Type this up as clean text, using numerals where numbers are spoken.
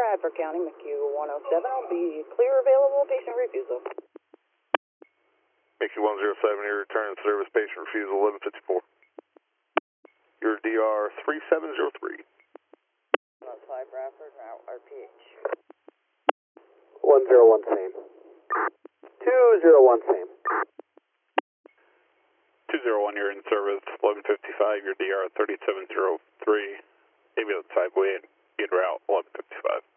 Bradford County, McHugh 107. I'll be clear available, patient refusal. McHugh 107, your return of service, patient refusal 1154. Your DR 3703. 105 Bradford, route RPH. 101 same. 201 same. 201, you're in service 1155, your DR 3703. Ambulance 5 way in route 1155.